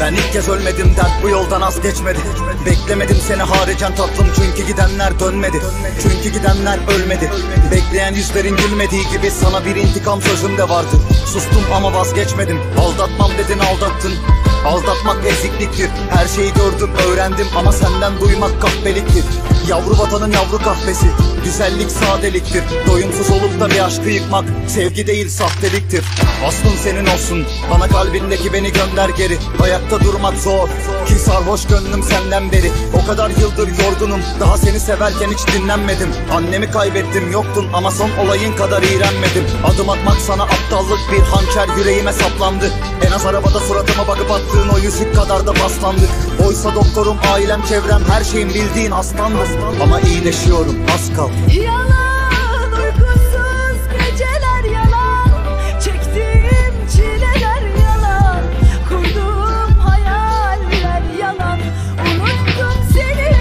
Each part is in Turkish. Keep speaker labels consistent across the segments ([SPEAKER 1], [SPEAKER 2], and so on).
[SPEAKER 1] Ben ilk kez ölmedim, dert bu yoldan az geçmedi. Beklemedim seni haricen tatlım, çünkü gidenler dönmedi. Çünkü gidenler ölmedi. Bekleyen yüzlerin gülmediği gibi sana bir intikam sözüm de vardı. Sustum ama vazgeçmedim. Aldatmam dedin, aldattın. Aldatmak ezikliktir. Her şeyi gördüm, öğrendim ama senden duymak kahpeliktir. Yavru vatanın yavru kahvesi, güzellik sadeliktir. Doyumsuz olup da bir aşkı yıkmak sevgi değil sahteliktir. Aslın senin olsun, bana kalbindeki beni gönder geri. Ayakta durmak zor ki sarhoş gönlüm senden beri. O kadar yıldır yorgunum, daha seni severken hiç dinlenmedim. Annemi kaybettim, yoktun ama son olayın kadar iğrenmedim. Adım atmak sana aptallık, bir hançer yüreğime saplandı. En az arabada suratıma bakıp attığın o yüzük kadar da paslandık. Oysa doktorum, ailem, çevrem, her şeyin bildiğin aslandı. Ama iyileşiyorum, az kal.
[SPEAKER 2] Yalan, uykusuz geceler yalan, çektiğim çileler yalan, kurduğum hayaller yalan, unuttum seni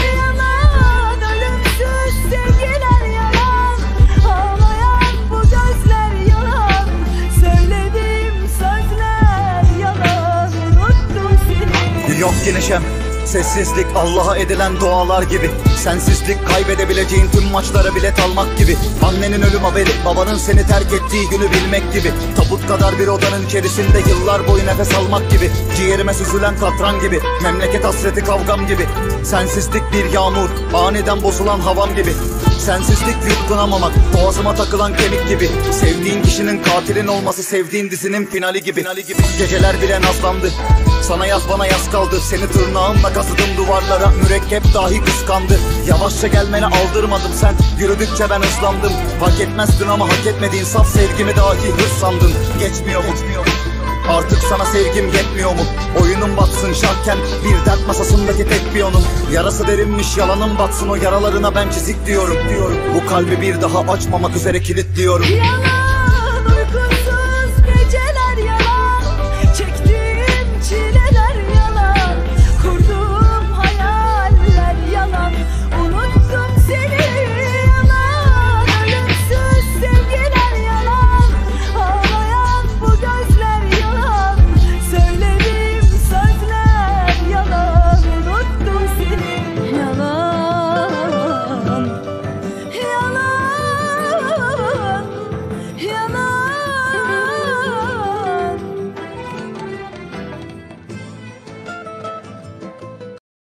[SPEAKER 2] yalan, ölümsüz sevgiler yalan, ağlayan bu gözler yalan, söylediğim sözler yalan, unuttum seni.
[SPEAKER 1] Yok ki neşem, sessizlik Allah'a edilen dualar gibi. Sensizlik kaybedebileceğin tüm maçlara bilet almak gibi. Annenin ölüm haberi, babanın seni terk ettiği günü bilmek gibi. Tabut kadar bir odanın içerisinde yıllar boyu nefes almak gibi. Ciğerime süzülen katran gibi, memleket hasreti kavgam gibi. Sensizlik bir yağmur, aniden bozulan havam gibi. Sensizlik yutkunamamak, boğazıma takılan kemik gibi. Sevdiğin kişinin katilin olması sevdiğin dizinin finali gibi. Geceler bile nazlandı, sana yaz bana yaz kaldı. Seni tırnağımla kazıdım duvarlara, mürekkep dahi kıskandı. Yavaşça gelmeni aldırmadım, sen yürüdükçe ben ıslandım. Fark etmezdin ama hak etmediğin saf sevgimi dahi hırs sandın. Geçmiyor mu? Artık sana sevgim yetmiyor mu? Oyunun batsın şarken bir dert masasındaki tek piyonum. Yarası derinmiş yalanın batsın, o yaralarına ben çizik diyorum. Bu kalbi bir daha açmamak üzere kilitliyorum.
[SPEAKER 2] Yalan.